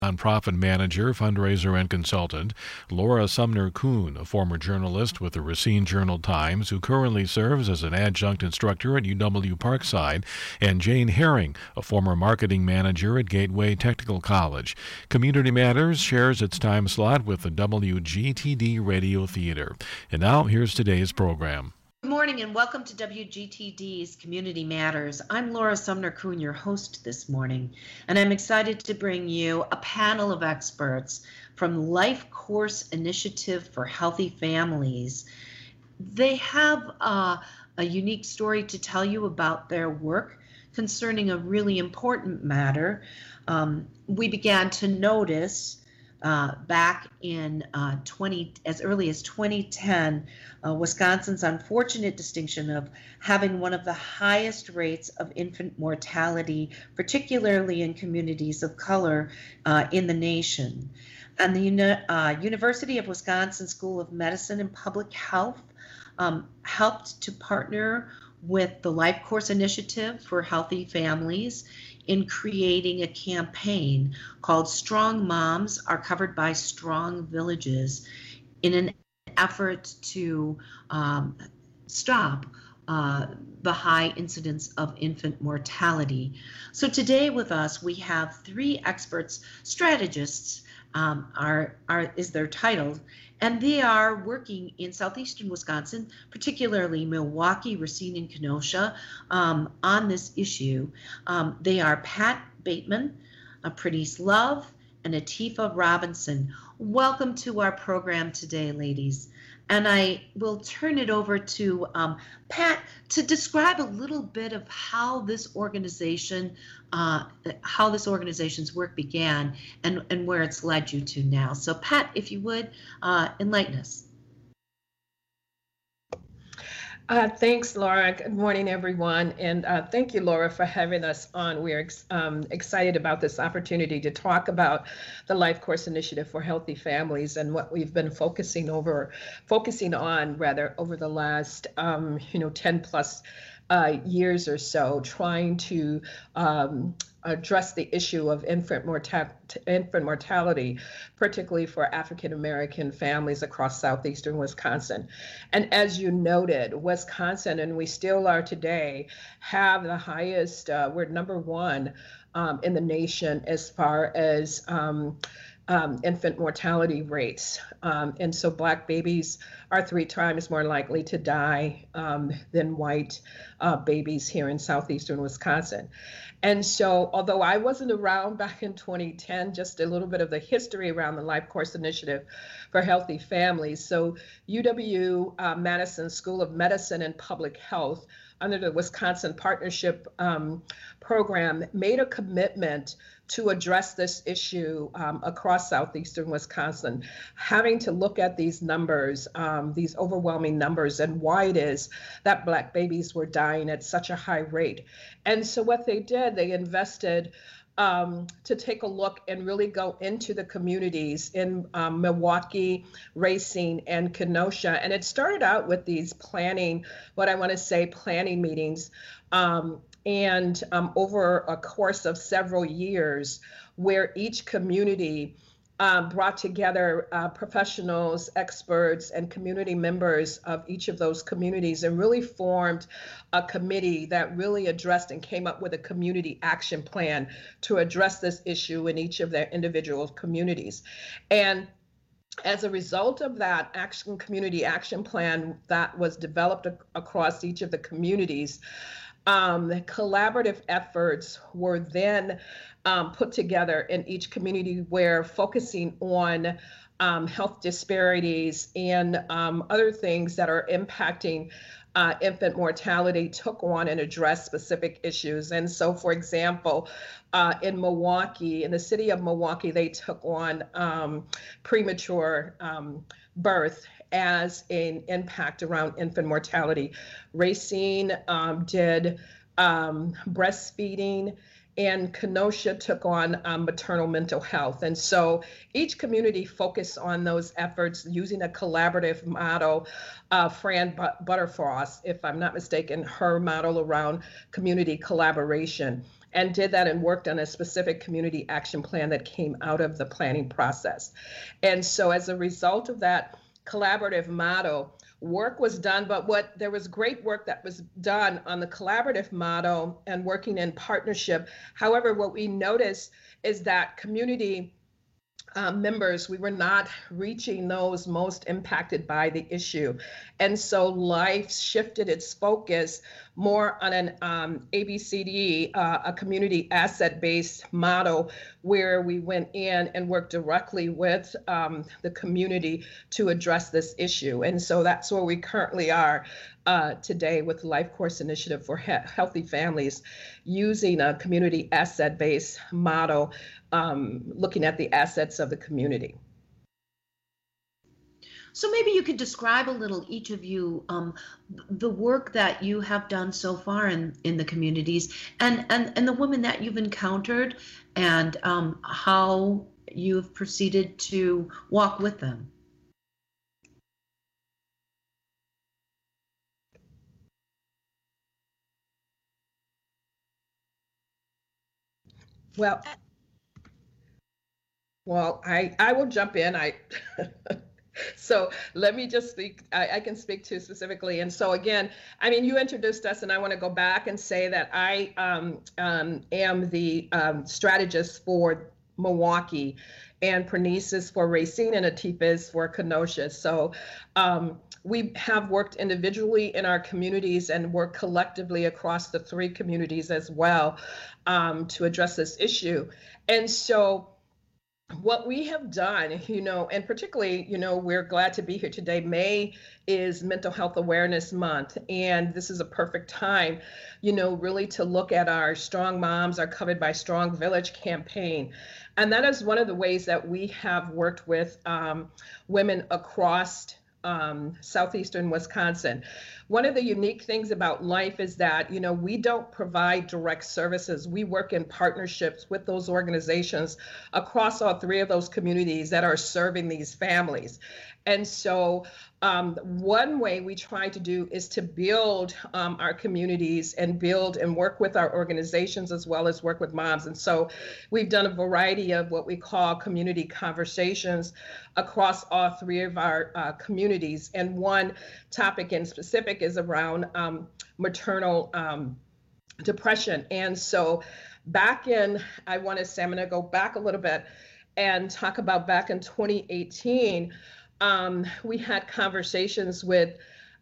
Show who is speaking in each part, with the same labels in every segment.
Speaker 1: Nonprofit manager, fundraiser, and consultant, Laura Sumner-Kuhn, a former journalist with the Racine Journal-Times who currently serves as an adjunct instructor at UW Parkside, and Jane Herring, a former marketing manager at Gateway Technical College. Community Matters shares its time slot with the WGTD Radio Theater. And now, here's today's program.
Speaker 2: Good morning and welcome to WGTD's Community Matters. I'm Laura Sumner-Kuhn, your host this morning, and I'm excited to bring you a panel of experts from Life Course Initiative for Healthy Families. They have a unique story to tell you about their work concerning a really important matter. We began to notice back in as early as 2010, Wisconsin's unfortunate distinction of having one of the highest rates of infant mortality, particularly in communities of color in the nation. And the University of Wisconsin School of Medicine and Public Health helped to partner with the Life Course Initiative for Healthy Families in creating a campaign called Strong Moms Are Covered by Strong Villages in an effort to stop the high incidence of infant mortality. So today with us we have three experts, strategists is their title, and they are working in southeastern Wisconsin, particularly Milwaukee, Racine, and Kenosha, on this issue. They are Pat Bateman, Prentice Love, and Atifa Robinson. Welcome to our program today, ladies. And I will turn it over to Pat to describe a little bit of how this organization's work began and where it's led you to now. So Pat, if you would, enlighten us.
Speaker 3: Thanks, Laura. Good morning, everyone. And thank you, Laura, for having us on. We're excited about this opportunity to talk about the Life Course Initiative for Healthy Families and what we've been focusing on over the last 10 plus years or so, trying to address the issue of infant mortality, particularly for African American families across southeastern Wisconsin. And as you noted, Wisconsin, and we still are today, have the highest, we're number one in the nation as far as infant mortality rates. And so Black babies are 3 times more likely to die than white babies here in southeastern Wisconsin. And so, although I wasn't around back in 2010, just a little bit of the history around the Life Course Initiative for Healthy Families. So UW-Madison School of Medicine and Public Health, under the Wisconsin Partnership Program, made a commitment to address this issue across southeastern Wisconsin, having to look at these numbers, these overwhelming numbers, and why it is that Black babies were dying at such a high rate. And so what they did, they invested to take a look and really go into the communities in Milwaukee, Racine, and Kenosha. And it started out with these planning meetings, and over a course of several years, where each community brought together professionals, experts, and community members of each of those communities and really formed a committee that really addressed and came up with a community action plan to address this issue in each of their individual communities. And as a result of that community action plan that was developed across each of the communities, collaborative efforts were then put together in each community, where focusing on health disparities and other things that are impacting infant mortality took on and addressed specific issues. And so, for example, in the city of Milwaukee, they took on premature birth as an impact around infant mortality. Racine did breastfeeding, and Kenosha took on maternal mental health. And so each community focused on those efforts using a collaborative model. Fran Butterfrost, if I'm not mistaken, her model around community collaboration. and did that and worked on a specific community action plan that came out of the planning process. And so as a result of that collaborative model, work was done, but there was great work that was done on the collaborative model and working in partnership. However, what we noticed is that community members, we were not reaching those most impacted by the issue. And so Life shifted its focus more on an ABCD, a community asset-based model, where we went in and worked directly with the community to address this issue. And so that's where we currently are today with the Life Course Initiative for Healthy Families, using a community asset-based model, looking at the assets of the community.
Speaker 2: So maybe you could describe a little, each of you, the work that you have done so far in the communities, and the women that you've encountered, and how you've proceeded to walk with them.
Speaker 3: Well, I will jump in. So let me just speak, I can speak to specifically. And so again, I mean, you introduced us, and I want to go back and say that I am the strategist for Milwaukee, and Pernice is for Racine, and Atifa is for Kenosha. So we have worked individually in our communities and work collectively across the 3 communities as well to address this issue. And so what we have done, and particularly, we're glad to be here today. May is Mental Health Awareness Month, and this is a perfect time, really to look at our Strong Moms Are Covered by Strong Village campaign. And that is one of the ways that we have worked with women across southeastern Wisconsin. One of the unique things about Life is that, we don't provide direct services. We work in partnerships with those organizations across all 3 of those communities that are serving these families. And so one way we try to do is to build our communities and build and work with our organizations, as well as work with moms. And so we've done a variety of what we call community conversations across all 3 of our communities. And one topic in specific is around maternal depression. And so I'm going to go back a little bit and talk about back in 2018, we had conversations with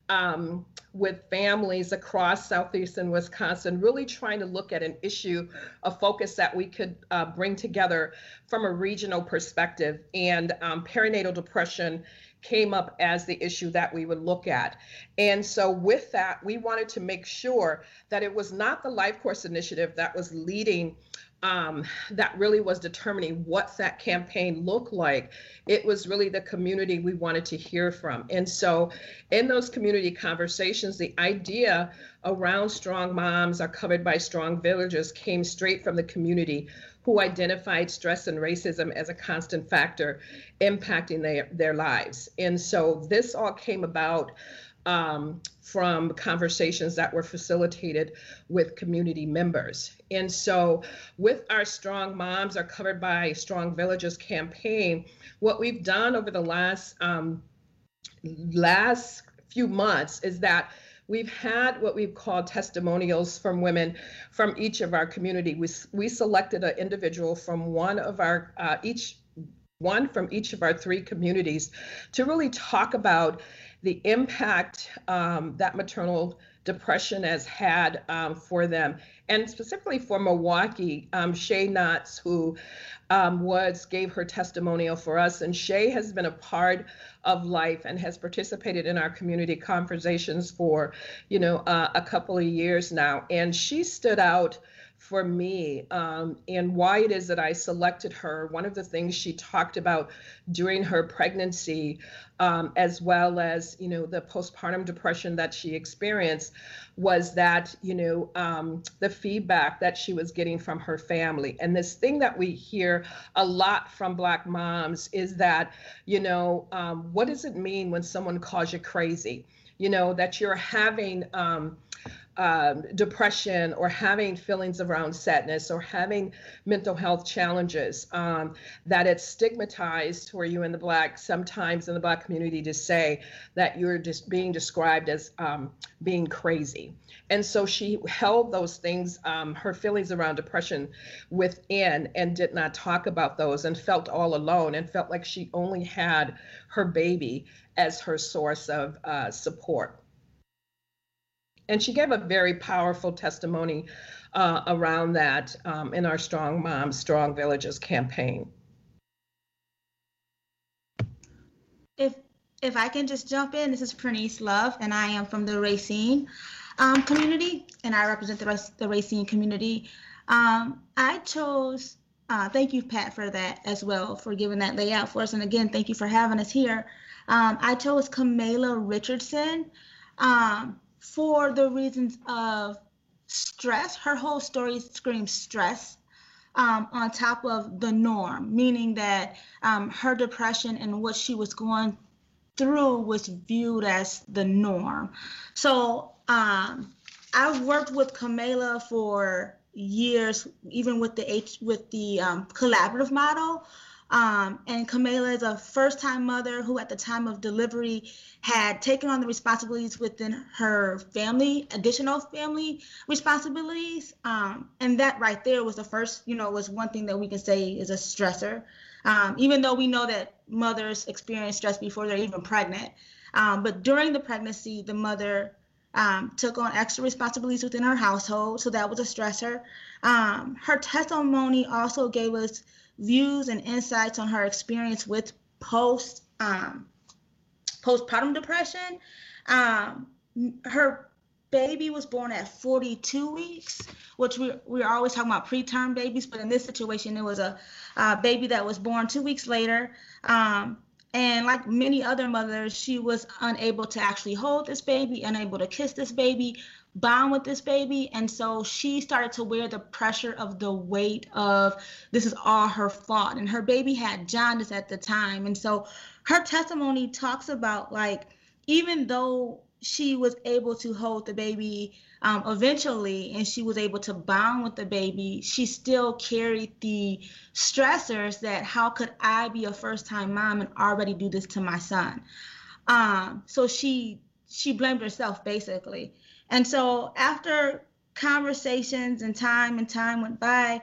Speaker 3: families across southeastern Wisconsin, really trying to look at an issue, a focus that we could bring together from a regional perspective. And perinatal depression came up as the issue that we would look at. And so with that, we wanted to make sure that it was not the Life Course Initiative that was leading, that really was determining what that campaign looked like. It was really the community we wanted to hear from. And so in those community conversations, the idea around Strong Moms Are Covered by Strong Villages came straight from the community, who identified stress and racism as a constant factor impacting their lives. And so this all came about from conversations that were facilitated with community members. And so with our Strong Moms Are Covered by Strong Villages campaign, what we've done over the last few months is that we've had what we've called testimonials from women from each of our community. We selected an individual from one from each of our 3 communities to really talk about the impact that maternal depression has had for them. And specifically for Milwaukee, Shay Knotts, who gave her testimonial for us. And Shay has been a part of Life and has participated in our community conversations for, a couple of years now. And she stood out for me, and why it is that I selected her. One of the things she talked about during her pregnancy, as well as, the postpartum depression that she experienced, was that, the feedback that she was getting from her family. And this thing that we hear a lot from Black moms is that, what does it mean when someone calls you crazy? That you're having depression or having feelings around sadness or having mental health challenges, that it's stigmatized for you in the sometimes in the Black community to say that you're just being described as being crazy. And so she held those things, her feelings around depression within, and did not talk about those, and felt all alone and felt like she only had her baby as her source of support. And she gave a very powerful testimony around that in our Strong Moms, Strong Villages campaign.
Speaker 4: If I can just jump in, this is Pernice Love, and I am from the Racine community, and I represent the Racine community. I chose, thank you, Pat, for that as well, for giving that layout for us. And again, thank you for having us here. I chose Kamala Richardson for the reasons of stress. Her whole story screams stress on top of the norm, meaning that her depression and what she was going through was viewed as the norm. So I've worked with Kamala for years, even with the collaborative model. And Kamala is a first-time mother who at the time of delivery had taken on the responsibilities within her family, additional family responsibilities. And that right there was the first, was one thing that we can say is a stressor. Even though we know that mothers experience stress before they're even pregnant. But during the pregnancy, the mother took on extra responsibilities within her household. So that was a stressor. Her testimony also gave us views and insights on her experience with postpartum depression. Her baby was born at 42 weeks, which we're always talking about preterm babies, but in this situation, it was a baby that was born 2 weeks later. And like many other mothers, she was unable to actually hold this baby, unable to kiss this baby, bond with this baby. And so she started to wear the pressure of the weight of this is all her fault. And her baby had jaundice at the time. And so her testimony talks about, like, even though she was able to hold the baby eventually, and she was able to bond with the baby, she still carried the stressors that how could I be a first-time mom and already do this to my son? So she blamed herself, basically. And so after conversations and time went by,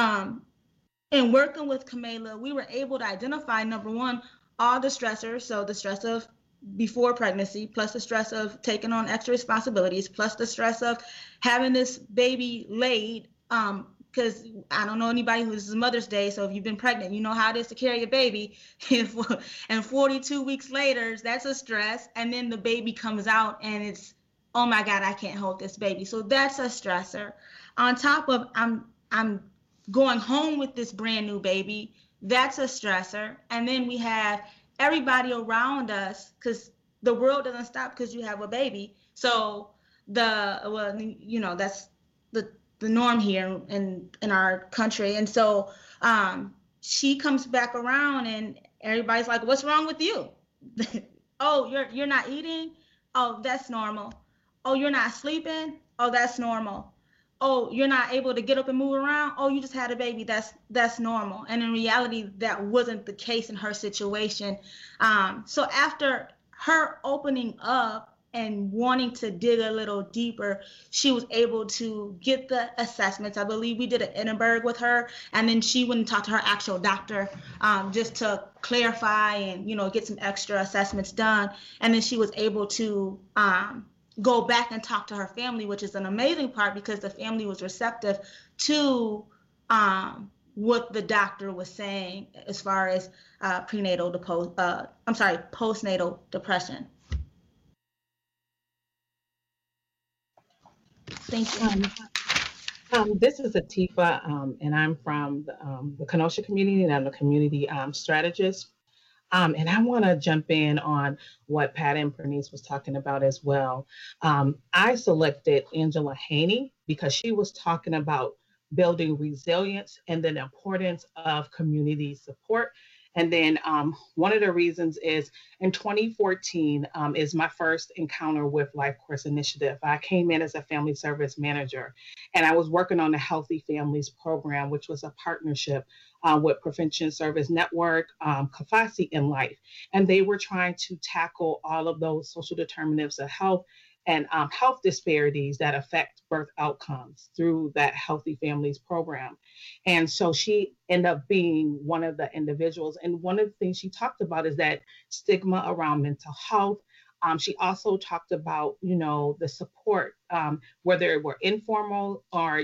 Speaker 4: in working with Kamala, we were able to identify, number one, all the stressors. So the stress of before pregnancy, plus the stress of taking on extra responsibilities, plus the stress of having this baby laid, because I don't know anybody who, this is Mother's Day, so if you've been pregnant, you know how it is to carry a baby, and 42 weeks later, that's a stress, and then the baby comes out and it's, oh my God, I can't hold this baby. So that's a stressor. On top of I'm going home with this brand new baby, that's a stressor. And then we have everybody around us, because the world doesn't stop because you have a baby. So that's the norm here in our country. And so she comes back around and everybody's like, what's wrong with you? Oh, you're not eating? Oh, that's normal. Oh, you're not sleeping? Oh, that's normal. Oh, you're not able to get up and move around? Oh, you just had a baby. That's normal. And in reality, that wasn't the case in her situation. So after her opening up and wanting to dig a little deeper, she was able to get the assessments. I believe we did an Edinburgh with her, and then she went and talked to her actual doctor just to clarify and, get some extra assessments done. And then she was able to go back and talk to her family, which is an amazing part because the family was receptive to what the doctor was saying as far as postnatal depression. Thank you.
Speaker 5: This is Atifa, and I'm from the Kenosha community, and I'm a community strategist. And I want to jump in on what Pat and Pernice was talking about as well. I selected Angela Haney because she was talking about building resilience and the importance of community support. And then one of the reasons is in 2014 is my first encounter with Life Course Initiative. I came in as a family service manager, and I was working on the Healthy Families program, which was a partnership with Prevention Service Network, Kafasi, and Life. And they were trying to tackle all of those social determinants of health and health disparities that affect birth outcomes through that Healthy Families program. And so she ended up being one of the individuals. And one of the things she talked about is that stigma around mental health. She also talked about, the support, whether it were informal or,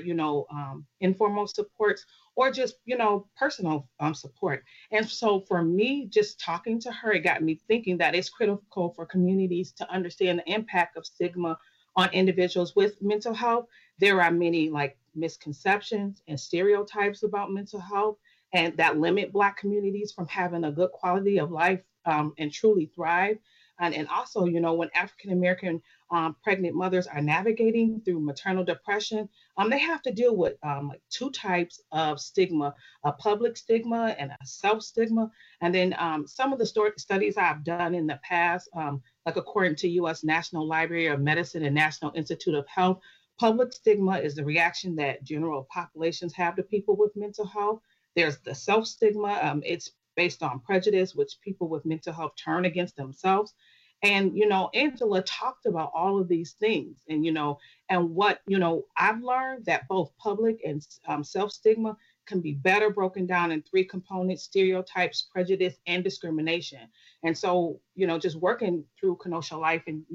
Speaker 5: informal supports, or just, personal support. And so for me, just talking to her, it got me thinking that it's critical for communities to understand the impact of stigma on individuals with mental health. There are many misconceptions and stereotypes about mental health, and that limit Black communities from having a good quality of life and truly thrive. And also, when African-American pregnant mothers are navigating through maternal depression, they have to deal with two types of stigma, a public stigma and a self-stigma. And then some of the studies I've done in the past, according to U.S. National Library of Medicine and National Institute of Health, public stigma is the reaction that general populations have to people with mental health. There's the self-stigma. It's based on prejudice, which people with mental health turn against themselves. And, Angela talked about all of these things and, and what, I've learned that both public and self-stigma can be better broken down in three components: stereotypes, prejudice, and discrimination. And so, just working through Kenosha Life and,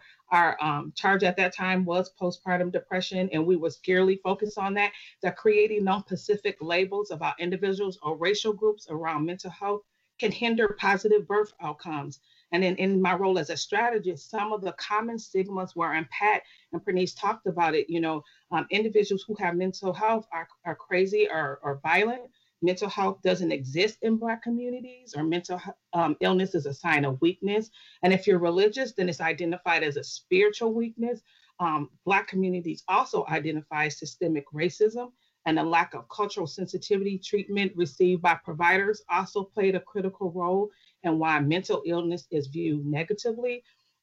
Speaker 5: our charge at that time was postpartum depression. And we were scarcely focused on that creating non-specific labels about individuals or racial groups around mental health can hinder positive birth outcomes. And in my role as a strategist, some of the common stigmas were, and Pat and Pernice talked about it, individuals who have mental health are crazy or violent. Mental health doesn't exist in Black communities, or mental illness is a sign of weakness. And if you're religious, then it's identified as a spiritual weakness. Black communities also identify systemic racism, and a lack of cultural sensitivity treatment received by providers also played a critical role in why mental illness is viewed negatively.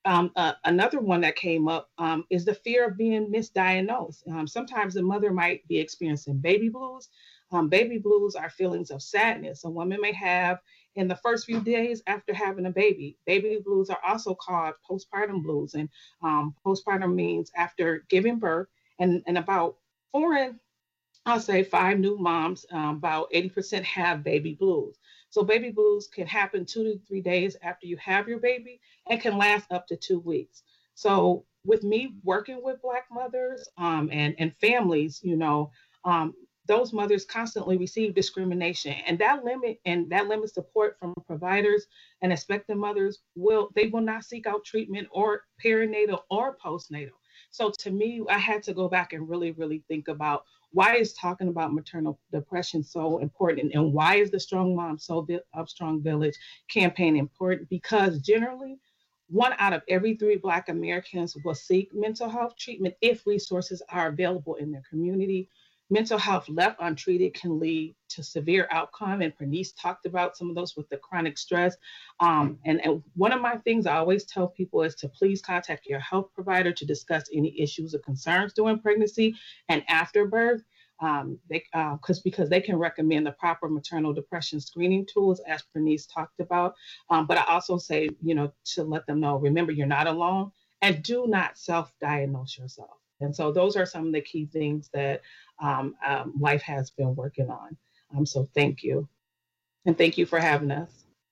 Speaker 5: Another one that came up is the fear of being misdiagnosed. Sometimes the mother might be experiencing baby blues. Baby blues are feelings of sadness a woman may have in the first few days after having a baby. Baby blues are also called postpartum blues, and postpartum means after giving birth, and about 5 new moms, about 80% have baby blues. So baby blues can happen 2 to 3 days after you have your baby and can last up to 2 weeks. So with me working with Black mothers and families, those mothers constantly receive discrimination, and that limits support from providers, and expectant mothers will not seek out treatment or perinatal or postnatal. So to me, I had to go back and really, really think about why is talking about maternal depression so important, and why is the Strong Mom Strong Village campaign important? Because generally, 1 out of every 3 Black Americans will seek mental health treatment if resources are available in their community. Mental health left untreated can lead to severe outcome, and Pernice talked about some of those with the chronic stress. And one of my things I always tell people is to please contact your health provider to discuss any issues or concerns during pregnancy and after birth, because they can recommend the proper maternal depression screening tools, as Pernice talked about. But I also say, to let them know, remember, you're not alone, and do not self-diagnose yourself. And so those are some of the key things that Life has been working on. So thank you. And thank you for having us.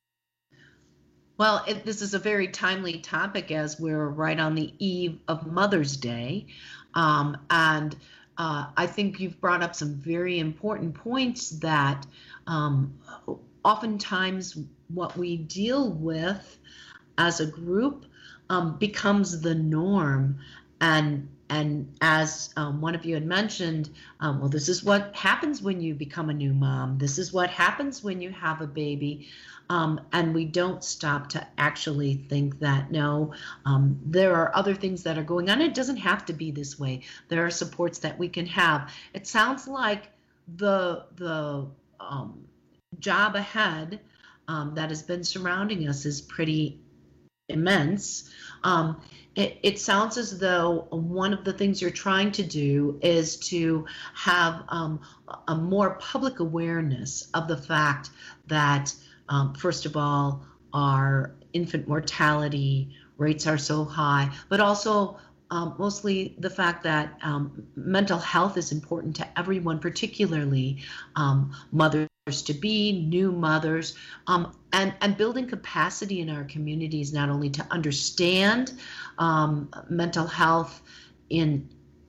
Speaker 2: Well, this is a very timely topic as we're right on the eve of Mother's Day. And I think you've brought up some very important points that oftentimes what we deal with as a group becomes the norm. And as one of you had mentioned, well, this is what happens when you become a new mom. This is what happens when you have a baby. And we don't stop to actually think that, no, there are other things that are going on. It doesn't have to be this way. There are supports that we can have. It sounds like the job ahead that has been surrounding us is pretty immense. It sounds as though one of the things you're trying to do is to have a more public awareness of the fact that, first of all, our infant mortality rates are so high, but also mostly the fact that mental health is important to everyone, particularly mothers to be, new mothers, and building capacity in our communities, not only to understand mental health in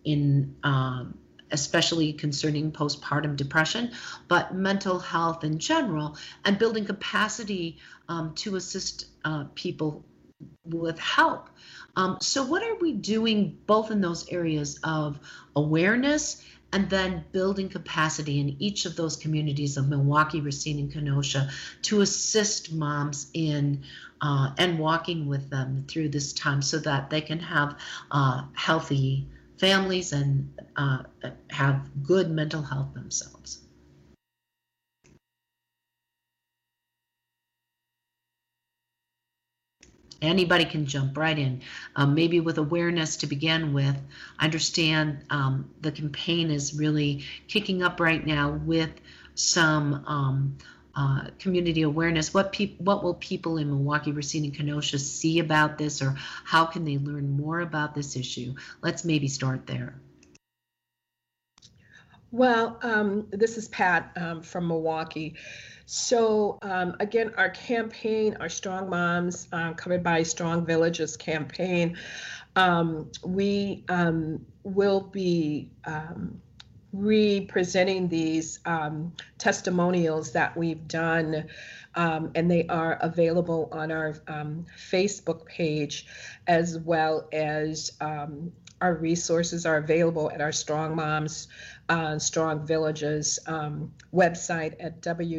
Speaker 2: especially concerning postpartum depression, but mental health in general, and building capacity to assist people with help. So what are we doing both in those areas of awareness and then building capacity in each of those communities of Milwaukee, Racine, and Kenosha to assist moms in and walking with them through this time so that they can have healthy families and have good mental health themselves? Anybody can jump right in, maybe with awareness to begin with. I understand the campaign is really kicking up right now with some community awareness. What will people in Milwaukee, Racine, and Kenosha see about this, or how can they learn more about this issue? Let's maybe start there.
Speaker 3: Well, this is Pat from Milwaukee. So again, our campaign, our Strong Moms, covered by Strong Villages campaign, we will be re-presenting these testimonials that we've done, and they are available on our Facebook page, as well as our resources are available at our Strong Moms, Strong Villages website at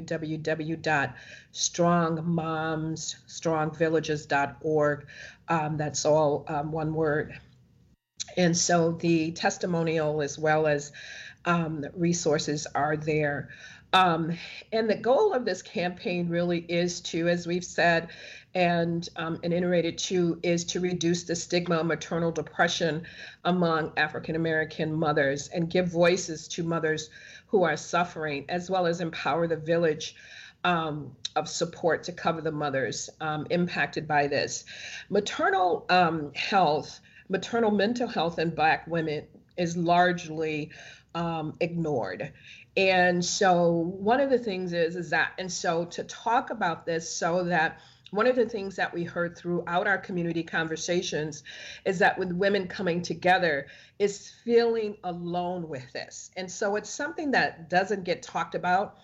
Speaker 3: www.strongmomsstrongvillages.org. That's all one word. And so the testimonial as well as resources are there. And the goal of this campaign really is to, as we've said and iterated to, is to reduce the stigma of maternal depression among African American mothers and give voices to mothers who are suffering, as well as empower the village of support to cover the mothers impacted by this. Maternal mental health in Black women is largely ignored. And so one of the things is that, and so to talk about this, so that one of the things that we heard throughout our community conversations is that with women coming together is feeling alone with this. And so it's something that doesn't get talked about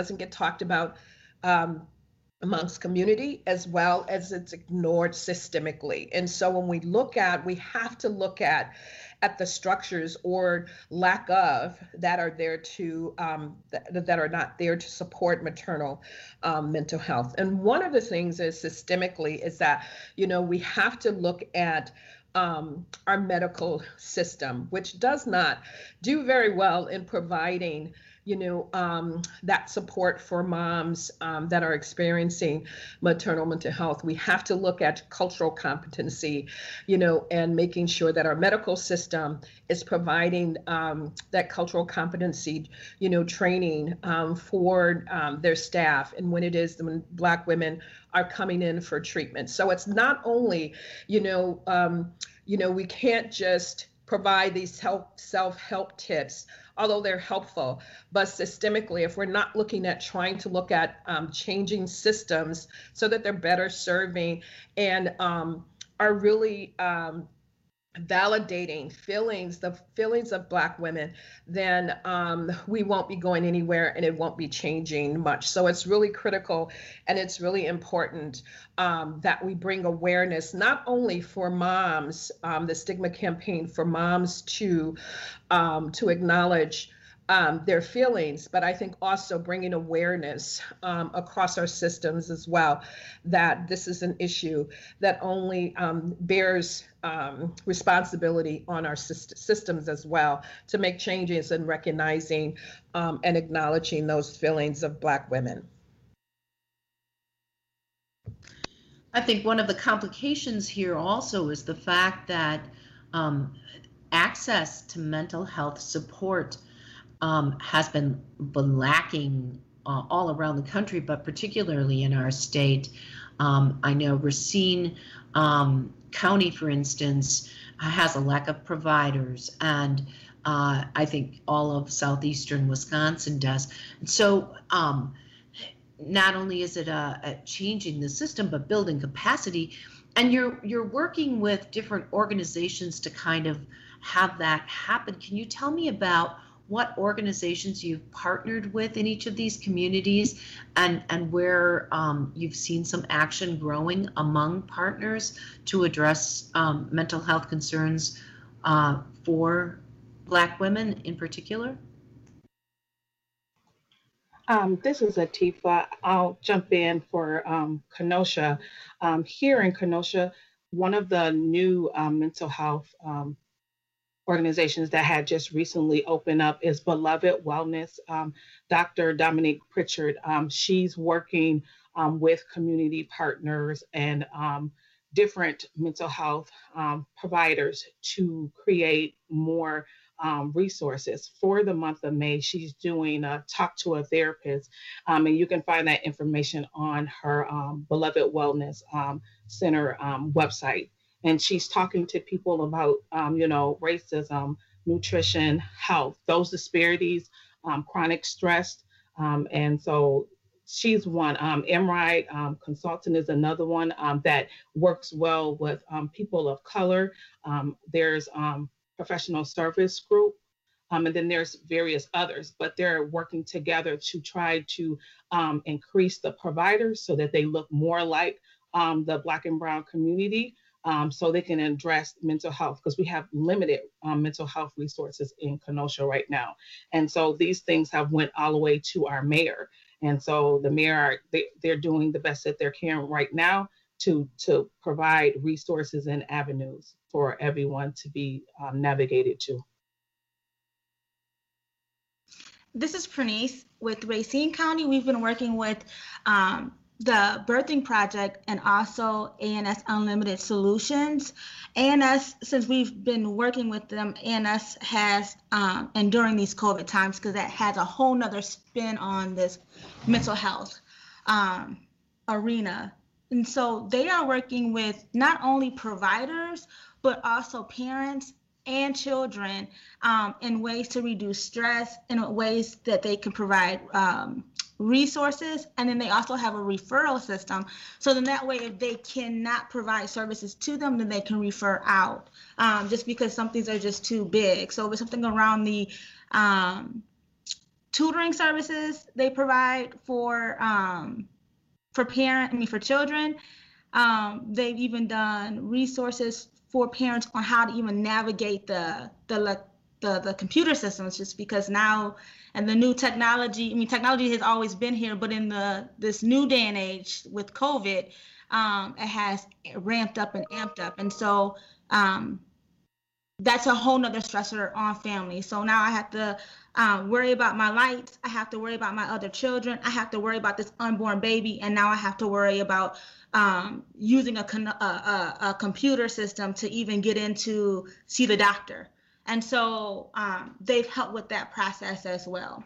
Speaker 3: amongst community, as well as it's ignored systemically. And so when we have to look at the structures or lack of that are there to that are not there to support maternal mental health. And one of the things is systemically is that, we have to look at our medical system, which does not do very well in providing that support for moms that are experiencing maternal mental health. We have to look at cultural competency, and making sure that our medical system is providing that cultural competency, training for their staff, and when Black women are coming in for treatment. So it's not only, we can't just provide these self-help tips, although they're helpful, but systemically, if we're not looking at trying to look at changing systems so that they're better serving and are really validating the feelings of Black women, then we won't be going anywhere and it won't be changing much. So it's really critical and it's really important that we bring awareness, not only for moms, the stigma campaign for moms to acknowledge their feelings, but I think also bringing awareness across our systems as well, that this is an issue that only bears responsibility on our systems as well to make changes in recognizing and acknowledging those feelings of Black women.
Speaker 2: I think one of the complications here also is the fact that access to mental health support has been lacking all around the country, but particularly in our state. I know Racine County, for instance, has a lack of providers, and I think all of southeastern Wisconsin does. And so not only is it changing the system, but building capacity. And you're working with different organizations to kind of have that happen. Can you tell me about what organizations you've partnered with in each of these communities, and where you've seen some action growing among partners to address mental health concerns for Black women in particular?
Speaker 5: This is Atifa. I'll jump in for Kenosha. Here in Kenosha, one of the new mental health organizations that had just recently opened up is Beloved Wellness. Dr. Dominique Pritchard, she's working with community partners and different mental health providers to create more resources. For the month of May, she's doing a Talk to a Therapist, and you can find that information on her Beloved Wellness Center website. And she's talking to people about, racism, nutrition, health, those disparities, chronic stress. And so she's one. MRI Consultant is another one that works well with people of color. There's Professional Service Group, and then there's various others, but they're working together to try to increase the providers so that they look more like the Black and Brown community, so they can address mental health, because we have limited mental health resources in Kenosha right now. And so these things have went all the way to our mayor. And so the mayor, they're doing the best that they can right now to provide resources and avenues for everyone to be navigated to.
Speaker 4: This is Pranice with Racine County. We've been working with the Birthing Project and also ANS Unlimited Solutions. ANS, since we've been working with them, ANS has, and during these COVID times, because that has a whole nother spin on this mental health arena. And so they are working with not only providers, but also parents and children in ways to reduce stress, in ways that they can provide resources. And then they also have a referral system. So then that way, if they cannot provide services to them, then they can refer out, just because some things are just too big. So if it's something around the tutoring services they provide for children, they've even done resources for parents on how to even navigate the computer systems, just because now, and the new technology, technology has always been here, but in this new day and age with COVID, it has ramped up and amped up. And so that's a whole nother stressor on families. So now I have to worry about my lights. I have to worry about my other children. I have to worry about this unborn baby. And now I have to worry about using a computer system to even get in to see the doctor. And so they've helped with that process as well.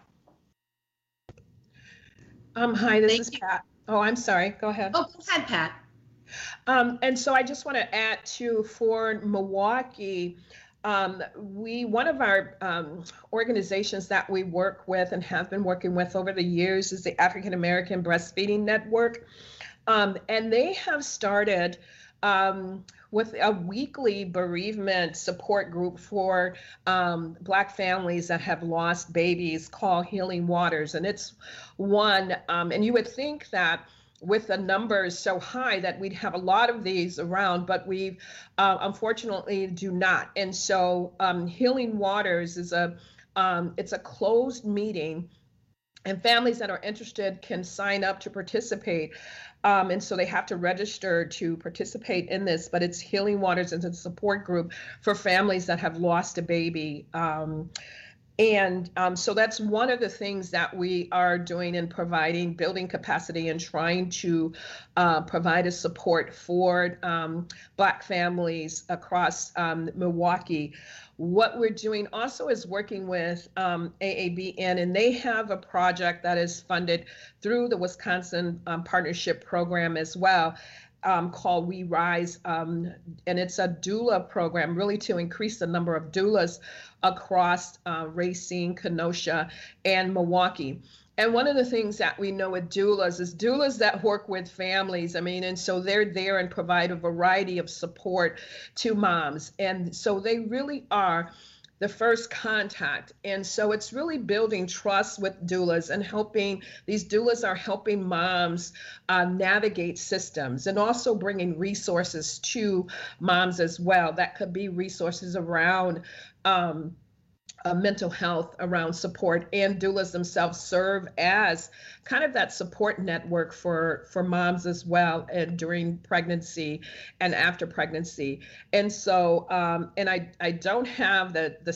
Speaker 3: Hi, this is Pat. Oh, I'm sorry. Go ahead.
Speaker 2: Oh, go ahead, Pat.
Speaker 3: And so I just want to add to, for Milwaukee, one of our organizations that we work with and have been working with over the years is the African American Breastfeeding Network. And they have started with a weekly bereavement support group for Black families that have lost babies called Healing Waters. And it's one, and you would think that with the numbers so high that we'd have a lot of these around, but we unfortunately do not. And so Healing Waters is it's a closed meeting, and families that are interested can sign up to participate. And so they have to register to participate in this, but it's Healing Waters. It's a support group for families that have lost a baby. And so that's one of the things that we are doing in providing, building capacity and trying to provide a support for Black families across Milwaukee. What we're doing also is working with AABN, and they have a project that is funded through the Wisconsin Partnership Program as well. Called We Rise, and it's a doula program really to increase the number of doulas across Racine, Kenosha, and Milwaukee. And one of the things that we know with doulas is doulas that work with families. I mean, and so they're there and provide a variety of support to moms. And so they really are the first contact. And so it's really building trust with doulas and helping, these doulas are helping moms navigate systems and also bringing resources to moms as well. That could be resources around mental health, around support, and doulas themselves serve as kind of that support network for moms as well, and during pregnancy and after pregnancy. And so, and I don't have the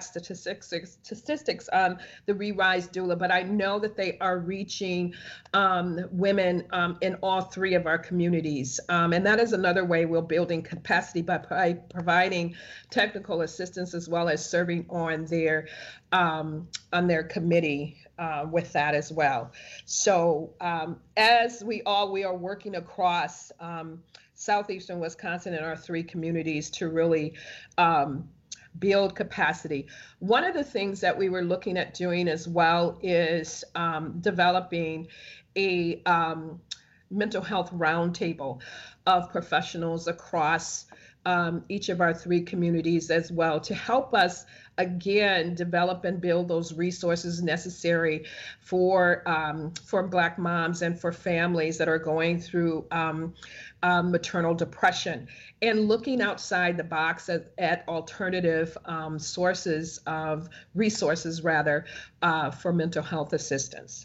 Speaker 3: statistics on the We Rise doula, but I know that they are reaching women in all three of our communities. And that is another way we're building capacity by providing technical assistance as well as serving on their committee with that as well. So as we are working across southeastern Wisconsin and our three communities to really build capacity. One of the things that we were looking at doing as well is developing a mental health roundtable of professionals across each of our three communities as well, to help us again develop and build those resources necessary for Black moms and for families that are going through maternal depression, and looking outside the box at alternative sources of resources rather for mental health assistance.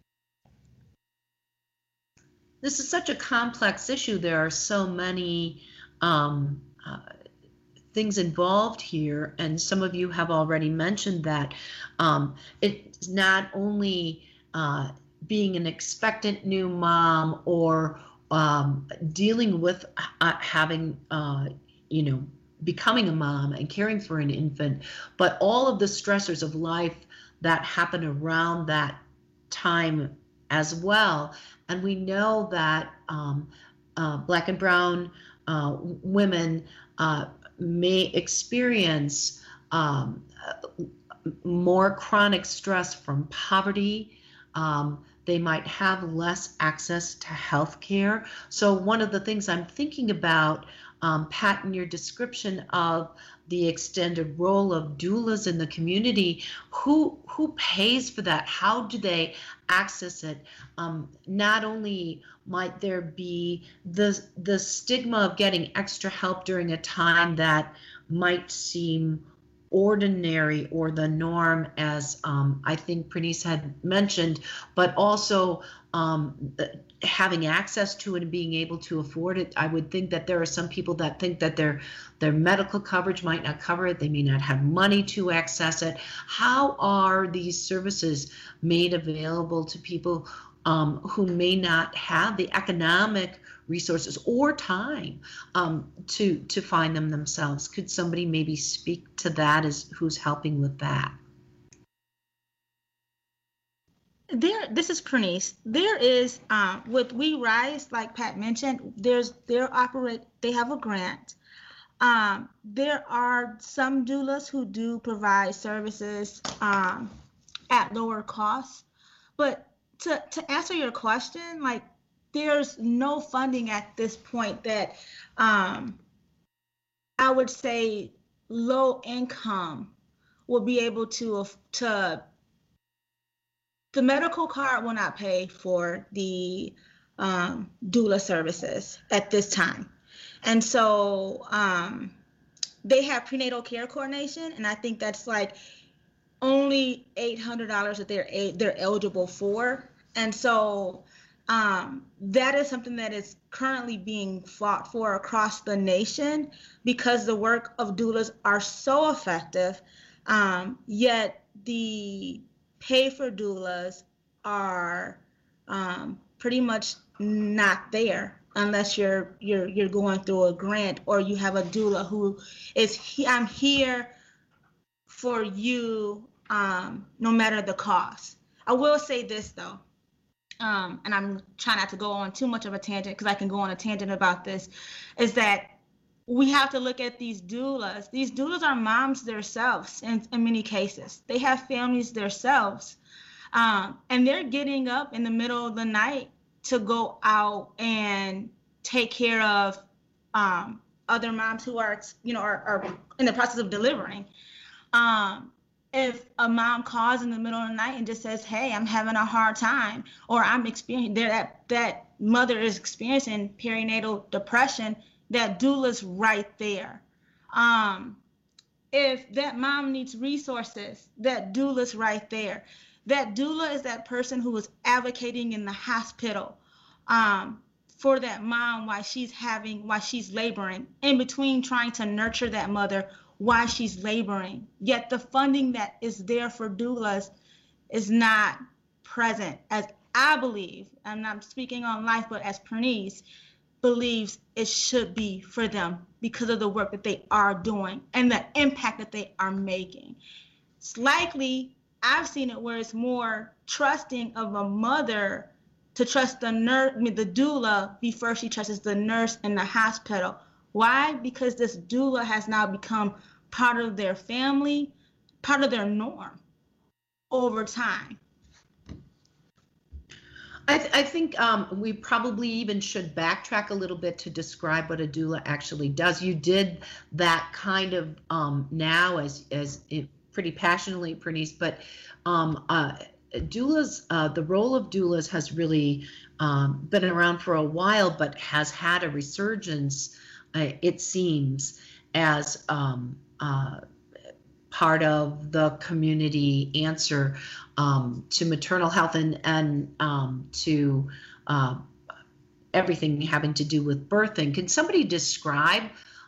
Speaker 2: This is such a complex issue. There are so many things involved here, and some of you have already mentioned that it's not only being an expectant new mom or dealing with having, becoming a mom and caring for an infant, but all of the stressors of life that happen around that time as well. And we know that Black and brown women may experience more chronic stress from poverty. They might have less access to health care. So one of the things I'm thinking about, Pat, in your description of the extended role of doulas in the community, who pays for that? How do they access it? Not only might there be the stigma of getting extra help during a time that might seem ordinary or the norm, as I think Prenice had mentioned, but also having access to it and being able to afford it. I would think that there are some people that think that their medical coverage might not cover it. They may not have money to access it. How are these services made available to people who may not have the economic resources or time to find them themselves? Could somebody maybe speak to that, as who's helping with that?
Speaker 4: This is Prenice. There is with We Rise, like Pat mentioned, they have a grant. There are some doulas who do provide services at lower cost, but to answer your question, like, there's no funding at this point that I would say low income will be able to the medical card will not pay for the doula services at this time. And so they have prenatal care coordination, and I think that's like only $800 that they're eligible for. And so that is something that is currently being fought for across the nation, because the work of doulas are so effective, yet the pay for doulas are pretty much not there unless you're going through a grant or you have a doula who is I'm here for you, no matter the cost. I will say this though, and I'm trying not to go on too much of a tangent because I can go on a tangent about this, is that we have to look at these doulas. These doulas are moms themselves in many cases. They have families themselves. And they're getting up in the middle of the night to go out and take care of other moms who are in the process of delivering. If a mom calls in the middle of the night and just says, "Hey, I'm having a hard time," or I'm experiencing that mother is experiencing perinatal depression, that doula's right there. If that mom needs resources, that doula's right there. That doula is that person who is advocating in the hospital for that mom while she's laboring, in between trying to nurture that mother while she's laboring. Yet the funding that is there for doulas is not present, as I believe, and I'm speaking on life, but as Pernice believes it should be for them because of the work that they are doing and the impact that they are making. It's likely, I've seen it where it's more trusting of a mother to trust the doula before she trusts the nurse in the hospital. Why? Because this doula has now become part of their family, part of their norm over time.
Speaker 2: I think we probably even should backtrack a little bit to describe what a doula actually does. You did that kind of now as it pretty passionately, Pernice, but doulas, the role of doulas has really been around for a while, but has had a resurgence, it seems, as part of the community answer to maternal health and to everything having to do with birthing. Can somebody describe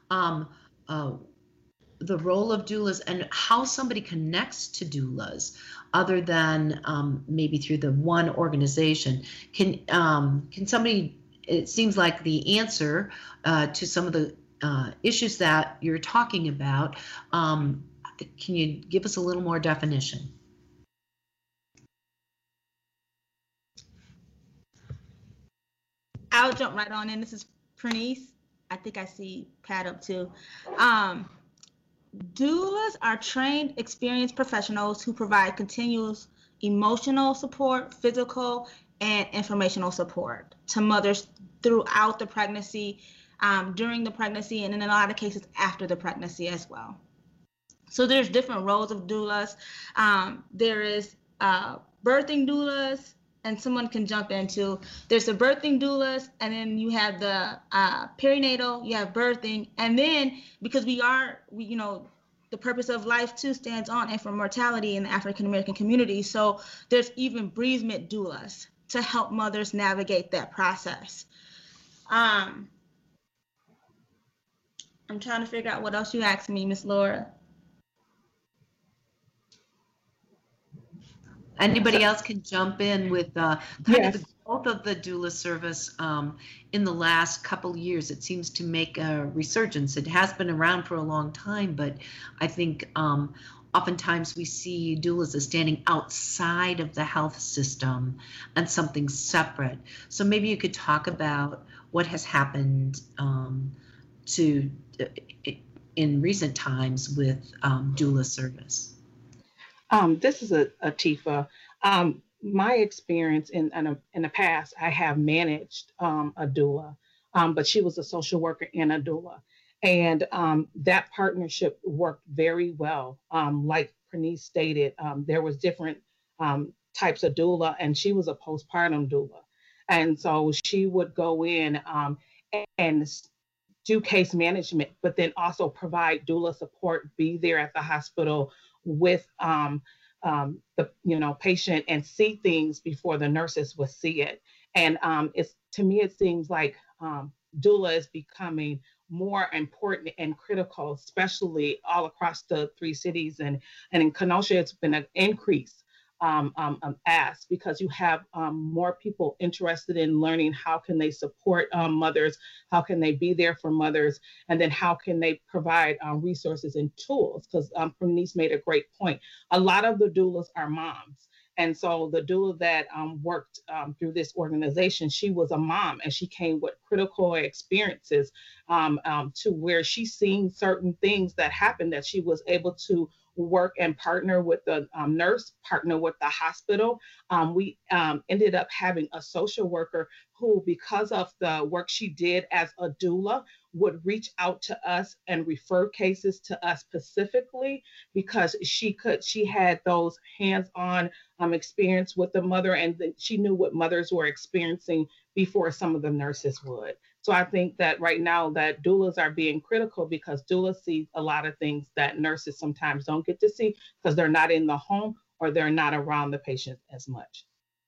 Speaker 2: the role of doulas and how somebody connects to doulas other than maybe through the one organization? Can somebody, it seems like the answer to some of the issues that you're talking about, can you give us a little more definition?
Speaker 4: I'll jump right on in. This is Pernice. I think I see Pat up too. Doulas are trained, experienced professionals who provide continuous emotional support, physical, and informational support to mothers throughout the pregnancy, during the pregnancy, and in a lot of cases after the pregnancy as well. So there's different roles of doulas. There is birthing doulas, and someone can jump into, there's the birthing doulas, and then you have the perinatal, you have birthing, and then because we the purpose of life too stands on infant mortality in the African American community, so there's even bereavement doulas to help mothers navigate that process. I'm trying to figure out what else you asked me, Miss Laura.
Speaker 2: Anybody else can jump in with kind of the growth of the doula service in the last couple of years. It seems to make a resurgence. It has been around for a long time, but I think oftentimes we see doulas as standing outside of the health system and something separate. So maybe you could talk about what has happened in recent times with doula service.
Speaker 5: This is Atifa. My experience in the past, I have managed a doula, but she was a social worker and a doula. And that partnership worked very well. Like Pernice stated, there was different types of doula, and she was a postpartum doula. And so she would go in and do case management, but then also provide doula support, be there at the hospital with the patient and see things before the nurses would see it. And to me, it seems like doula is becoming more important and critical, especially all across the 3 cities. And in Kenosha, it's been an increase asked because you have more people interested in learning how can they support mothers, how can they be there for mothers, and then how can they provide resources and tools. Because Bernice made a great point. A lot of the doulas are moms. And so the doula that worked through this organization, she was a mom, and she came with critical experiences to where she's seen certain things that happened that she was able to work and partner with the nurse, partner with the hospital. We ended up having a social worker who, because of the work she did as a doula, would reach out to us and refer cases to us specifically because she had those hands-on experience with the mother, and she knew what mothers were experiencing before some of the nurses would. So I think that right now that doulas are being critical because doulas see a lot of things that nurses sometimes don't get to see because they're not in the home or they're not around the patient as much.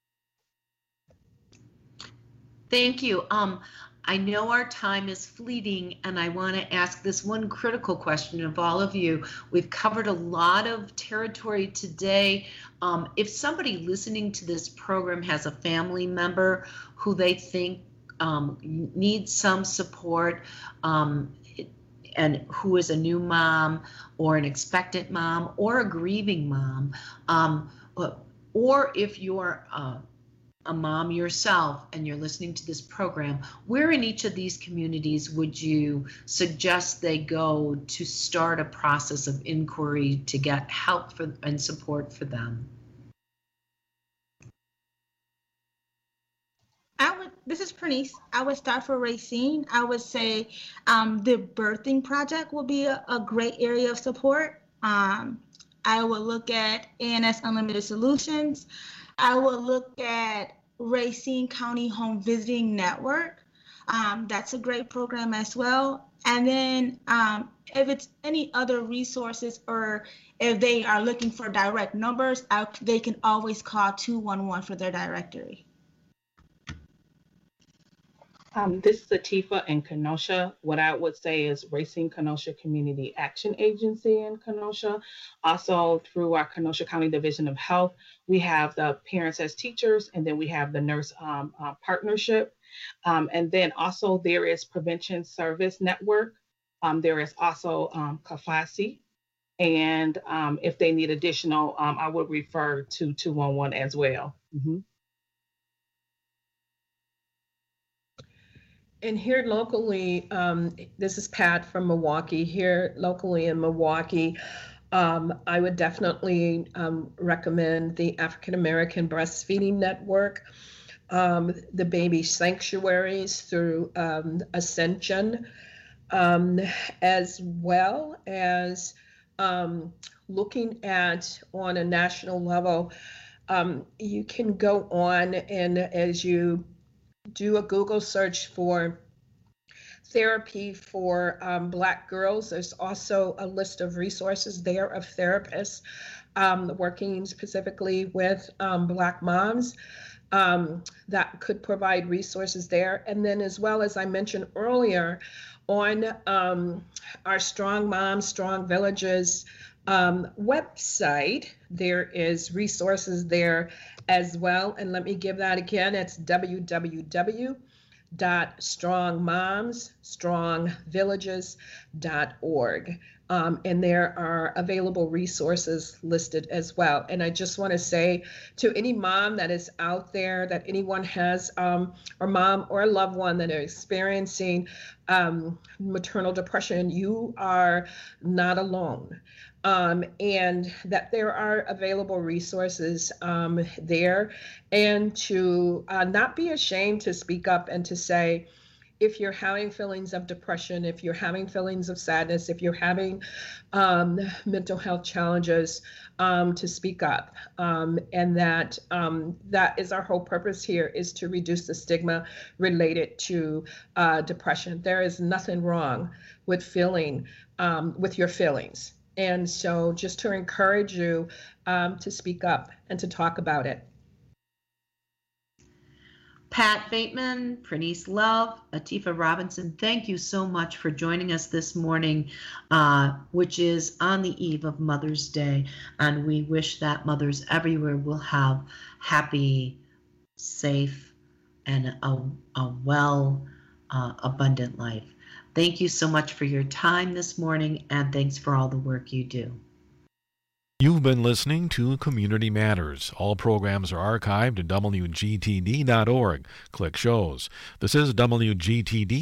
Speaker 2: Thank you. I know our time is fleeting, and I want to ask this one critical question of all of you. We've covered a lot of territory today. If somebody listening to this program has a family member who they think needs some support, and who is a new mom or an expectant mom or a grieving mom, or if you're a mom yourself and you're listening to this program, where in each of these communities would you suggest they go to start a process of inquiry to get help and support for them?
Speaker 4: This is Bernice. I would start for Racine. I would say the birthing project will be a great area of support. I would look at ANS Unlimited Solutions. I would look at Racine County Home Visiting Network. That's a great program as well. And then if it's any other resources or if they are looking for direct numbers, they can always call 211 for their directory.
Speaker 5: This is Atifa in Kenosha. What I would say is Racine Kenosha Community Action Agency in Kenosha. Also through our Kenosha County Division of Health, we have the Parents as Teachers, and then we have the Nurse Partnership. And then also there is Prevention Service Network. There is also CAFASI. And if they need additional, I would refer to 211 as well. Mm-hmm.
Speaker 3: And here locally, this is Pat from Milwaukee. Here locally in Milwaukee, I would definitely recommend the African American Breastfeeding Network, the baby sanctuaries through Ascension, as well as looking at on a national level. You can go on, and as you do a Google search for therapy for Black girls, there's also a list of resources there of therapists working specifically with Black moms that could provide resources there. And then, as well as I mentioned earlier, on our Strong Moms, Strong Villages website, there is resources there as well. And let me give that again. It's www.strongmomsstrongvillages.org. And there are available resources listed as well. And I just want to say to any mom that is out there, that anyone has, or mom or a loved one that are experiencing maternal depression, you are not alone. And that there are available resources there, and to not be ashamed to speak up and to say, if you're having feelings of depression, if you're having feelings of sadness, if you're having mental health challenges, to speak up. And that is our whole purpose here, is to reduce the stigma related to depression. There is nothing wrong with feeling, with your feelings. And so just to encourage you to speak up and to talk about it.
Speaker 2: Pat Bateman, Pranice Love, Atifa Robinson, thank you so much for joining us this morning, which is on the eve of Mother's Day. And we wish that mothers everywhere will have happy, safe, and a well, abundant life. Thank you so much for your time this morning, and thanks for all the work you do.
Speaker 1: You've been listening to Community Matters. All programs are archived at WGTD.org. Click shows. This is WGTD.